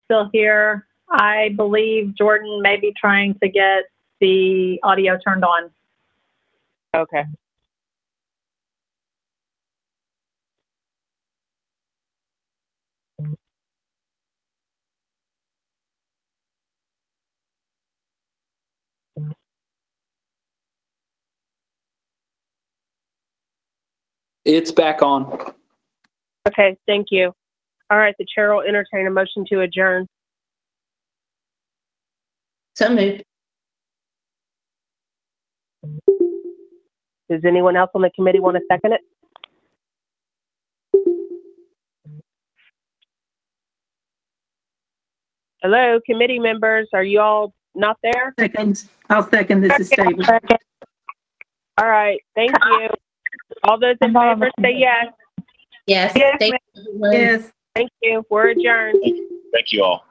still here. I believe Jordan may be trying to get the audio turned on. Okay. It's back on. Okay, thank you. All right, the chair will entertain a motion to adjourn. So moved. Does anyone else on the committee want to second it? Hello, committee members, are you all not there? I'll second. This is stable. All right, thank you. All those in favor say yes. Yes. Yes. Thank you, everyone. Yes. Thank you. We're adjourned. Thank you all.